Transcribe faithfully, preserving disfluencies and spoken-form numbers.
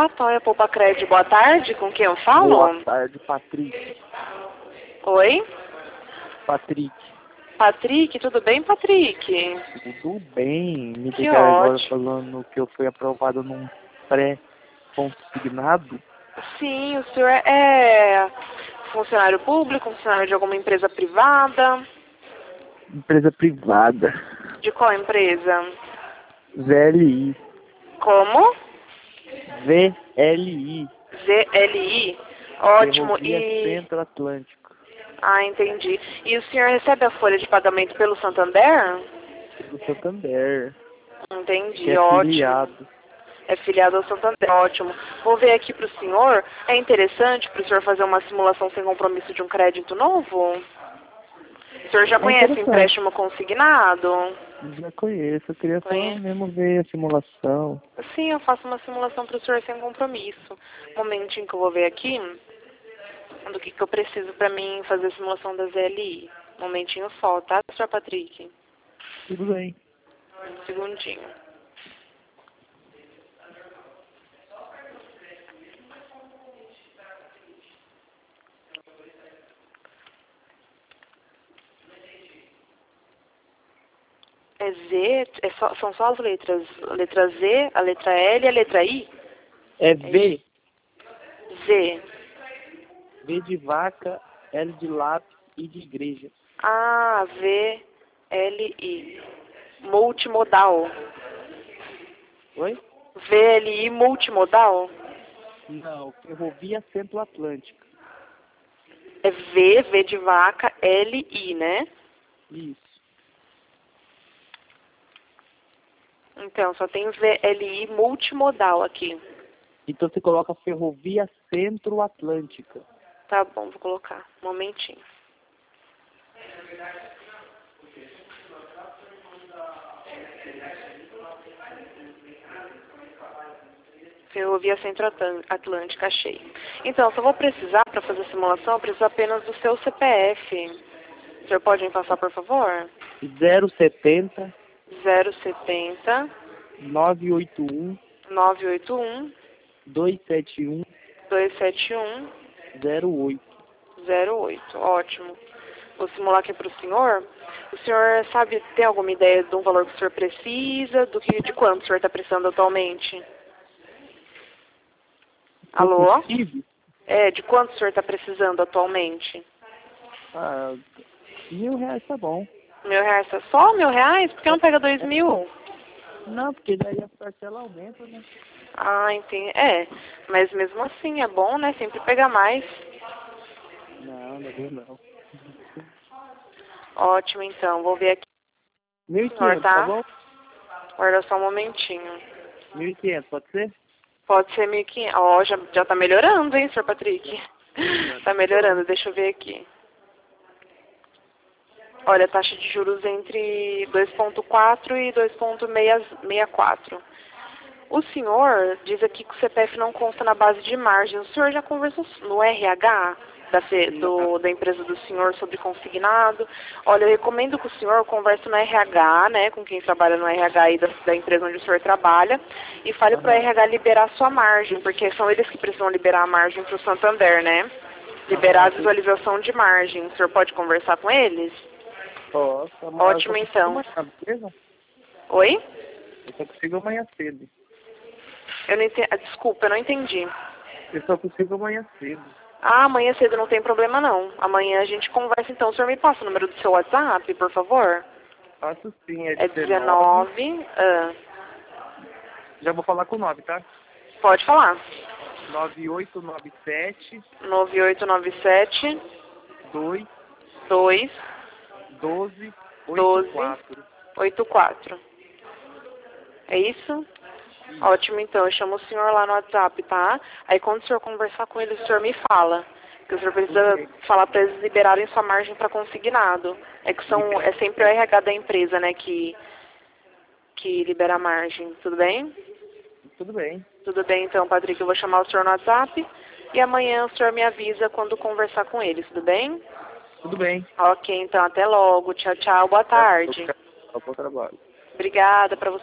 Relatório Poupa Crédito, boa tarde, com quem eu falo? Boa tarde, Patrick. Oi? Patrick. Patrick, tudo bem, Patrick? Tudo bem. Me Que ligaram agora ótimo. falando que eu fui aprovado num pré-consignado. Sim, o senhor é funcionário público, funcionário de alguma empresa privada? Empresa privada. De qual empresa? V L I. Como? V L I. Z L I? Ótimo. Ferrovia E... Centro Atlântico. Ah, entendi. E o senhor recebe a folha de pagamento pelo Santander? Do Santander. Entendi, Que é ótimo. filiado. É filiado ao Santander, ótimo. Vou ver aqui para o senhor. É interessante para o senhor fazer uma simulação sem compromisso de um crédito novo? O senhor já É conhece o interessante. empréstimo consignado? Já conheço. Eu queria só Conhece? mesmo ver a simulação. Sim, eu faço uma simulação para o senhor sem compromisso. Um momentinho que eu vou ver aqui do que, que eu preciso para mim fazer a simulação da Z L I. Um momentinho só, tá, senhor Patrick? Tudo bem. Um segundinho. É Z, é só, são só as letras. A letra Z, a letra L e a letra I? É V. Z. V de vaca, L de lápis e de igreja. A, V, L, I. Multimodal. Oi? V L I multimodal? Não, Ferrovia Centro Atlântico. É V, V de vaca, L, I, né? Isso. Então, só tem V L I multimodal aqui. Então você coloca Ferrovia Centro Atlântica. Tá bom, vou colocar. Um momentinho. Ferrovia Centro Atlântica, achei. Então, só vou precisar, para fazer a simulação, eu preciso apenas do seu C P F. O senhor pode me passar, por favor? zero setenta, zero setenta, nove oito um, nove oito um, dois sete um, dois sete um, zero oito. zero oito. Ótimo. Vou simular aqui para o senhor. O senhor sabe, tem alguma ideia de um valor que o senhor precisa? Do que, de quanto o senhor está precisando atualmente? Alô? Possível? É, de quanto o senhor está precisando atualmente? Ah, mil reais tá bom. Mil reais é só? Mil reais? Por que não pega dois É, mil? não, porque daí a parcela aumenta, né? Ah, entendi. É, mas mesmo assim é bom, né? Sempre pegar mais. Não, não é bom não. Ótimo, então. Vou ver aqui. mil e Senhor, quinhentos, tá tá? bom? Guarda só um momentinho. mil e quinhentos, pode ser? Pode ser mil e quinhentos. Ó, já, já tá melhorando, hein, senhor Patrick? Tá melhorando, deixa eu ver aqui. Olha, taxa de juros entre dois ponto quatro e dois ponto sessenta e quatro. O senhor diz aqui que o C P F não consta na base de margem. O senhor já conversou no R H da, fe- do, da empresa do senhor sobre consignado? Olha, eu recomendo que o senhor converse no R H, né, com quem trabalha no R H aí da, da empresa onde o senhor trabalha, e fale para o R H liberar sua margem, porque são eles que precisam liberar a margem para o Santander, né? Liberar a visualização de margem. O senhor pode conversar com eles? Posso. Ótimo, então. Oi? Eu só consigo amanhã cedo. Eu não entendi. Desculpa, eu não entendi. Eu só consigo amanhã cedo. Ah, amanhã cedo não tem problema não. Amanhã a gente conversa então. O senhor me passa o número do seu WhatsApp, por favor? Faço sim, é É dezenove. dezenove. Ah, Já vou falar com o nove, tá? pode falar. nove oito nove sete, nove oito nove sete, dois, dois, doze, oito doze, quatro. oito quatro. É isso? Ótimo, então. Eu chamo o senhor lá no WhatsApp, tá? Aí quando o senhor conversar com ele, o senhor me fala. Que o senhor precisa Ok. falar para eles liberarem sua margem para consignado. É que são, é sempre o R H da empresa, né, que, que libera a margem. Tudo bem? Tudo bem. Tudo bem, então, Patrick. Eu vou chamar o senhor no WhatsApp e amanhã o senhor me avisa quando conversar com eles, tudo bem? Tudo bem. Ok, então. Até logo. Tchau, tchau. Boa tarde. É, bom trabalho. Obrigada para você.